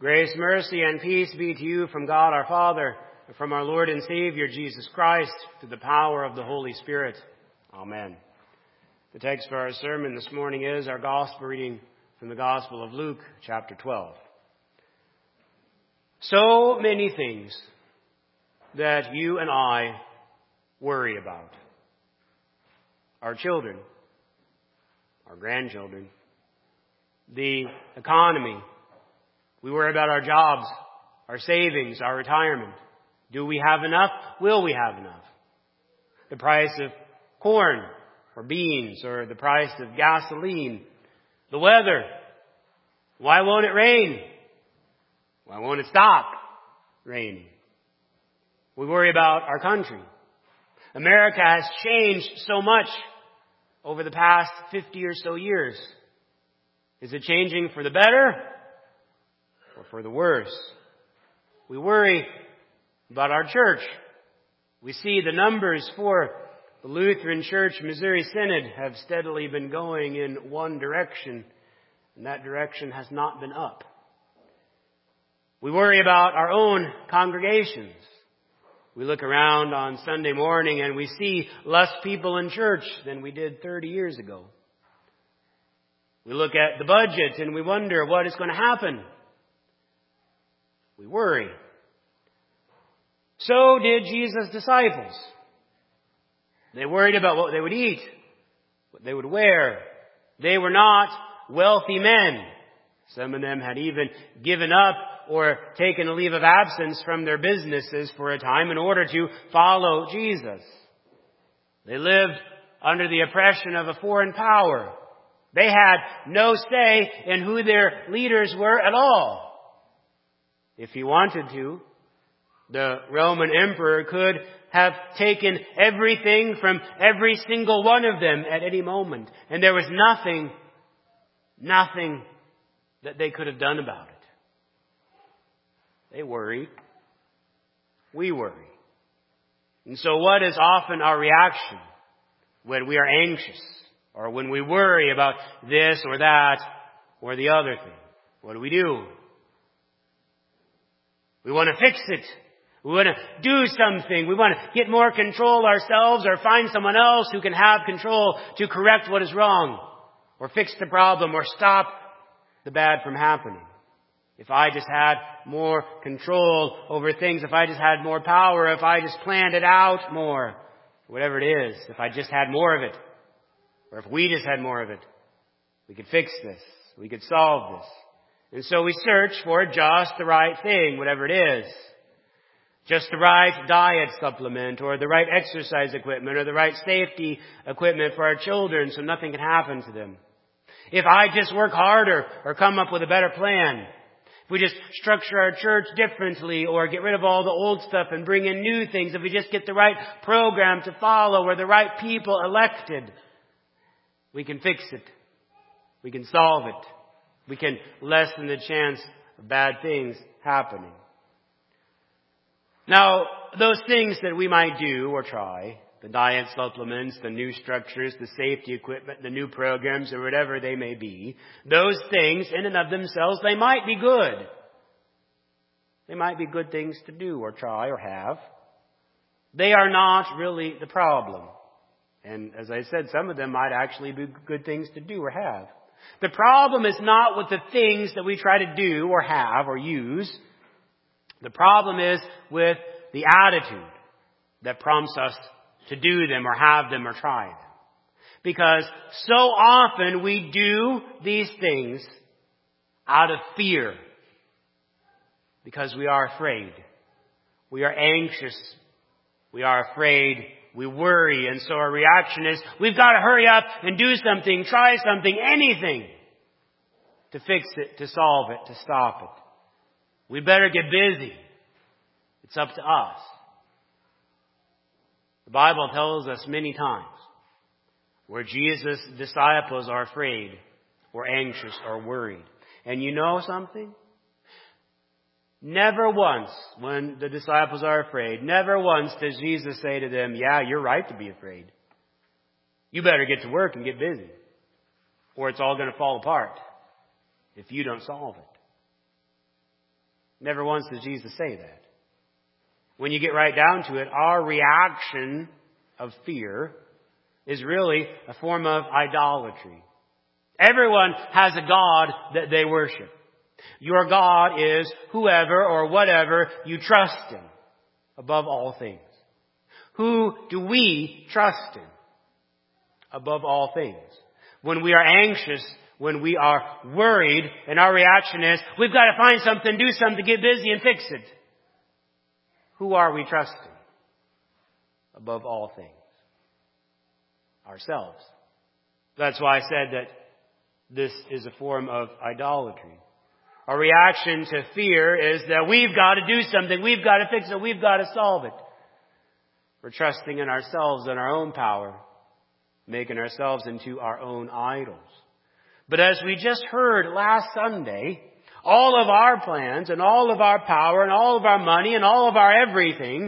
Grace, mercy, and peace be to you from God our Father, and from our Lord and Savior Jesus Christ, through the power of the Holy Spirit. Amen. The text for our sermon this morning is our gospel reading from the Gospel of Luke, chapter 12. So many things that you and I worry about. Our children, our grandchildren, the economy. We worry about our jobs, our savings, our retirement. Do we have enough? Will we have enough? The price of corn or beans, or the price of gasoline. The weather. Why won't it rain? Why won't it stop raining? We worry about our country. America has changed so much over the past 50 or so years. Is it changing for the better or for the worse? We worry about our church. We see the numbers for the Lutheran Church Missouri Synod have steadily been going in one direction, and that direction has not been up. We worry about our own congregations. We look around on Sunday morning and we see less people in church than we did 30 years ago. We look at the budget and we wonder what is going to happen. We worry. So did Jesus' disciples. They worried about what they would eat, what they would wear. They were not wealthy men. Some of them had even given up or taken a leave of absence from their businesses for a time in order to follow Jesus. They lived under the oppression of a foreign power. They had no say in who their leaders were at all. If he wanted to, the Roman emperor could have taken everything from every single one of them at any moment. And there was nothing that they could have done about it. They worry. We worry. And so what is often our reaction when we are anxious or when we worry about this or that or the other thing? What do? We want to fix it. We want to do something. We want to get more control ourselves or find someone else who can have control to correct what is wrong or fix the problem or stop the bad from happening. If I just had more control over things, if I just had more power, if I just planned it out more, whatever it is, if I just had more of it, or if we just had more of it, we could fix this. We could solve this. And so we search for just the right thing, whatever it is. Just the right diet supplement, or the right exercise equipment, or the right safety equipment for our children so nothing can happen to them. If I just work harder or come up with a better plan, if we just structure our church differently or get rid of all the old stuff and bring in new things, if we just get the right program to follow or the right people elected, we can fix it. We can solve it. We can lessen the chance of bad things happening. Now, those things that we might do or try, the diet supplements, the new structures, the safety equipment, the new programs, or whatever they may be, those things in and of themselves, they might be good. They might be good things to do or try or have. They are not really the problem. And as I said, some of them might actually be good things to do or have. The problem is not with the things that we try to do or have or use. The problem is with the attitude that prompts us to do them or have them or try them. Because so often we do these things out of fear. Because we are afraid. We are anxious. We are afraid. We worry. And so our reaction is, we've got to hurry up and do something, try something, anything to fix it, to solve it, to stop it. We better get busy. It's up to us. The Bible tells us many times where Jesus' disciples are afraid or anxious or worried. And you know something? Never once, when the disciples are afraid, never once does Jesus say to them, yeah, you're right to be afraid. You better get to work and get busy, or it's all going to fall apart if you don't solve it. Never once does Jesus say that. When you get right down to it, our reaction of fear is really a form of idolatry. Everyone has a God that they worship. Your God is whoever or whatever you trust in above all things. Who do we trust in above all things? When we are anxious, when we are worried, and our reaction is, we've got to find something, do something, get busy and fix it. Who are we trusting above all things? Ourselves. That's why I said that this is a form of idolatry. Our reaction to fear is that we've got to do something, we've got to fix it, we've got to solve it. We're trusting in ourselves and our own power, making ourselves into our own idols. But as we just heard last Sunday, all of our plans and all of our power and all of our money and all of our everything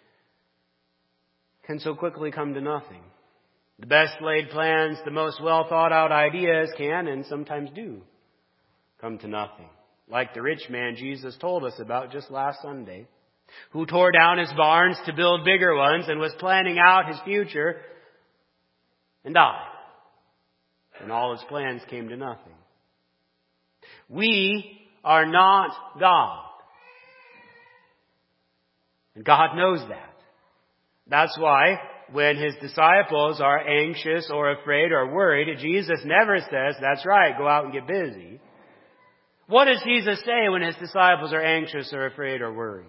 can so quickly come to nothing. The best laid plans, the most well thought out ideas can and sometimes do come to nothing. Like the rich man Jesus told us about just last Sunday, who tore down his barns to build bigger ones and was planning out his future and died. And all his plans came to nothing. We are not God. And God knows that. That's why when his disciples are anxious or afraid or worried, Jesus never says, that's right, go out and get busy. What does Jesus say when his disciples are anxious or afraid or worried?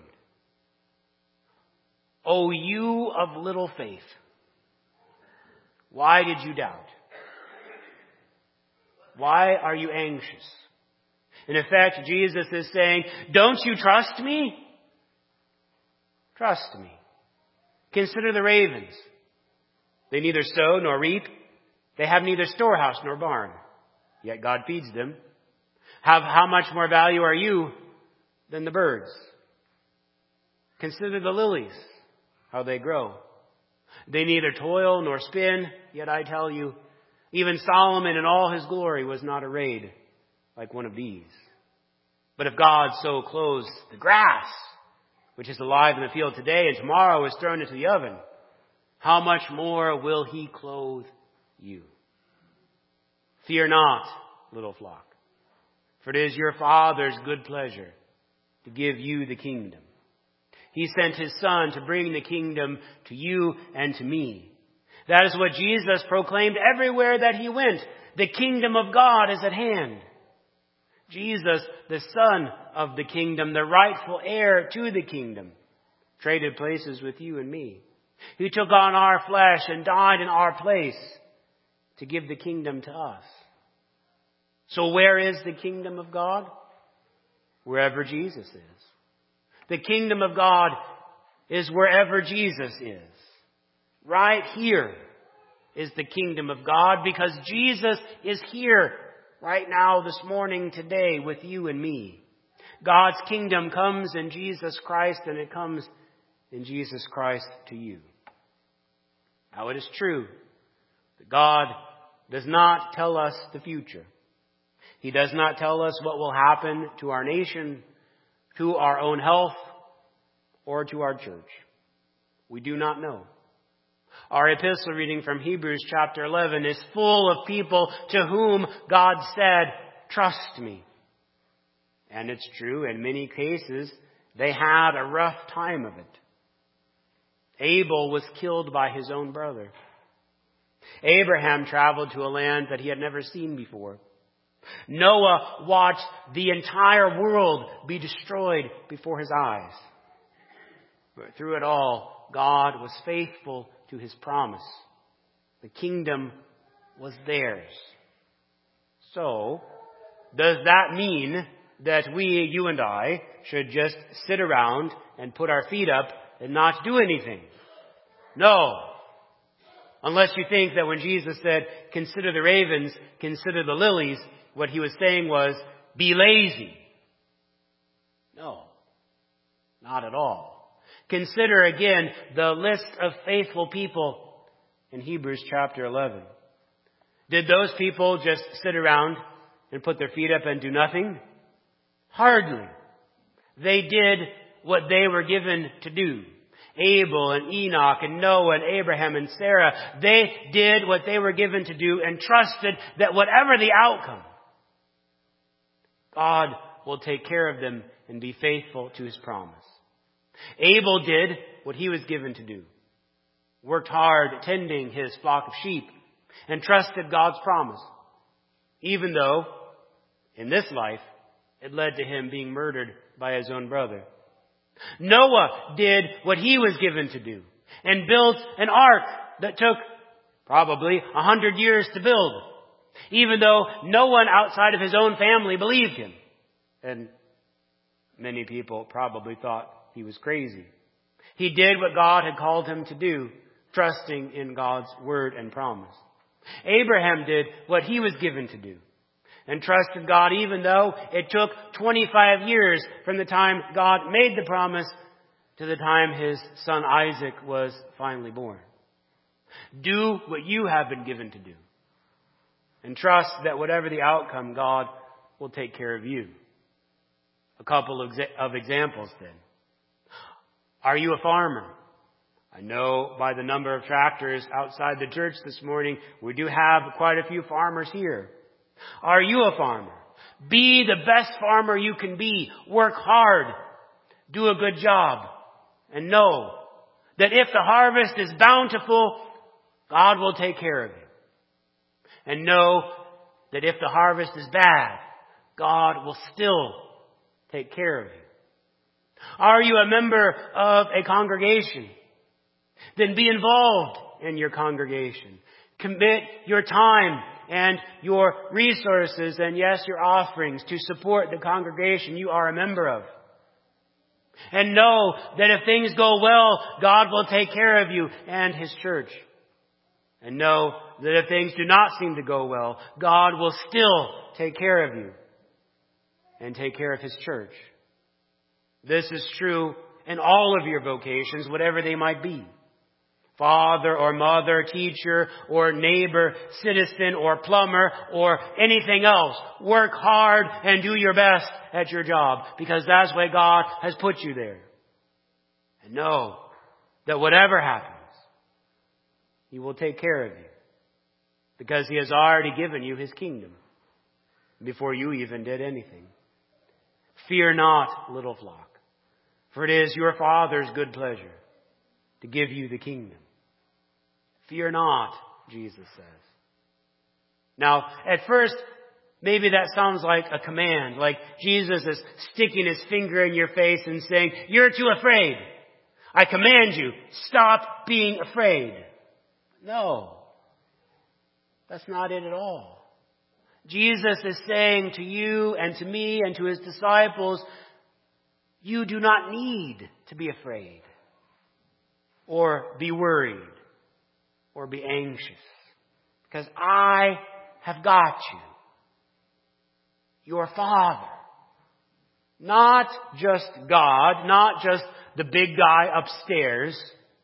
O you of little faith, why did you doubt? Why are you anxious? In effect, Jesus is saying, don't you trust me? Trust me. Consider the ravens. They neither sow nor reap. They have neither storehouse nor barn. Yet God feeds them. How much more value are you than the birds? Consider the lilies, how they grow. They neither toil nor spin. Yet I tell you, even Solomon in all his glory was not arrayed like one of these. But if God so clothes the grass, which is alive in the field today and tomorrow is thrown into the oven, how much more will he clothe you? Fear not, little flock, for it is your Father's good pleasure to give you the kingdom. He sent his Son to bring the kingdom to you and to me. That is what Jesus proclaimed everywhere that he went. The kingdom of God is at hand. Jesus, the Son of the kingdom, the rightful heir to the kingdom, traded places with you and me. He took on our flesh and died in our place to give the kingdom to us. So where is the kingdom of God? Wherever Jesus is. The kingdom of God is wherever Jesus is. Right here is the kingdom of God because Jesus is here right now, this morning, today, with you and me. God's kingdom comes in Jesus Christ, and it comes in Jesus Christ to you. Now, it is true that God does not tell us the future. He does not tell us what will happen to our nation, to our own health, or to our church. We do not know. Our epistle reading from Hebrews chapter 11 is full of people to whom God said, trust me. And it's true, in many cases, they had a rough time of it. Abel was killed by his own brother. Abraham traveled to a land that he had never seen before. Noah watched the entire world be destroyed before his eyes. But through it all, God was faithful to his promise. The kingdom was theirs. So, does that mean that we, you and I, should just sit around and put our feet up and not do anything? No. Unless you think that when Jesus said, consider the ravens, consider the lilies, what he was saying was, be lazy. No. Not at all. Consider again the list of faithful people in Hebrews chapter 11. Did those people just sit around and put their feet up and do nothing? Hardly. They did what they were given to do. Abel and Enoch and Noah and Abraham and Sarah, they did what they were given to do and trusted that whatever the outcome, God will take care of them and be faithful to His promise. Abel did what he was given to do. Worked hard tending his flock of sheep and trusted God's promise, even though in this life it led to him being murdered by his own brother. Noah did what he was given to do and built an ark that took probably 100 years to build, even though no one outside of his own family believed him. And many people probably thought he was crazy. He did what God had called him to do, trusting in God's word and promise. Abraham did what he was given to do and trusted God even though it took 25 years from the time God made the promise to the time his son Isaac was finally born. Do what you have been given to do and trust that whatever the outcome, God will take care of you. A couple of examples then. Are you a farmer? I know by the number of tractors outside the church this morning, we do have quite a few farmers here. Are you a farmer? Be the best farmer you can be. Work hard. Do a good job. And know that if the harvest is bountiful, God will take care of you. And know that if the harvest is bad, God will still take care of you. Are you a member of a congregation? Then be involved in your congregation. Commit your time and your resources and yes, your offerings to support the congregation you are a member of. And know that if things go well, God will take care of you and His church. And know that if things do not seem to go well, God will still take care of you and take care of His church. This is true in all of your vocations, whatever they might be. Father or mother, teacher or neighbor, citizen or plumber or anything else. Work hard and do your best at your job because that's why God has put you there. And know that whatever happens, He will take care of you because He has already given you His kingdom before you even did anything. Fear not, little flock, for it is your Father's good pleasure to give you the kingdom. Fear not, Jesus says. Now, at first, maybe that sounds like a command, like Jesus is sticking His finger in your face and saying, you're too afraid. I command you, stop being afraid. No, that's not it at all. Jesus is saying to you and to me and to His disciples, you do not need to be afraid or be worried or be anxious because I have got you. Your Father. Not just God, not just the big guy upstairs.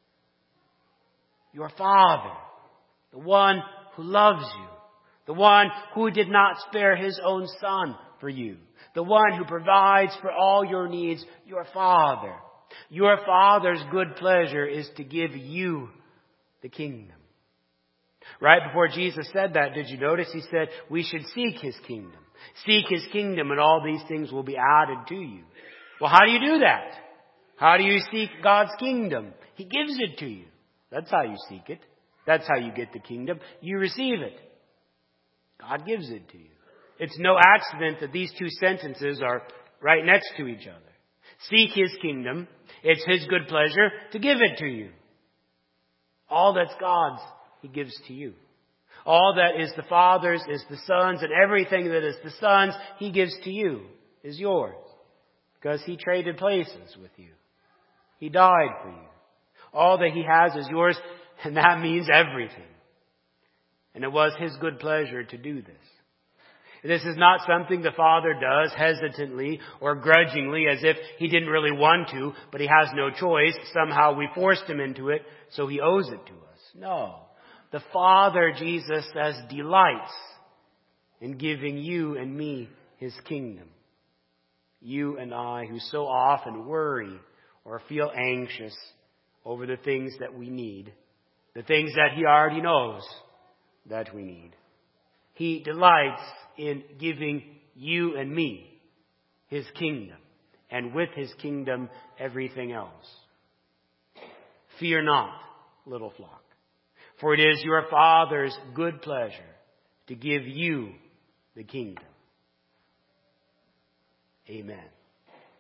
Your Father. The one who loves you. The one who did not spare His own Son for you. The one who provides for all your needs. Your Father. Your Father's good pleasure is to give you the kingdom. Right before Jesus said that, did you notice? He said, we should seek His kingdom. Seek His kingdom and all these things will be added to you. Well, how do you do that? How do you seek God's kingdom? He gives it to you. That's how you seek it. That's how you get the kingdom. You receive it. God gives it to you. It's no accident that these two sentences are right next to each other. Seek His kingdom. It's His good pleasure to give it to you. All that's God's, He gives to you. All that is the Father's is the Son's, and everything that is the Son's, He gives to you, is yours. Because He traded places with you. He died for you. All that He has is yours, and that means everything. And it was His good pleasure to do this. This is not something the Father does hesitantly or grudgingly as if He didn't really want to, but He has no choice. Somehow we forced Him into it, so He owes it to us. No. The Father, Jesus says, delights in giving you and me His kingdom. You and I, who so often worry or feel anxious over the things that we need, the things that He already knows that we need. He delights in giving you and me His kingdom, and with His kingdom, everything else. Fear not, little flock, for it is your Father's good pleasure to give you the kingdom. Amen.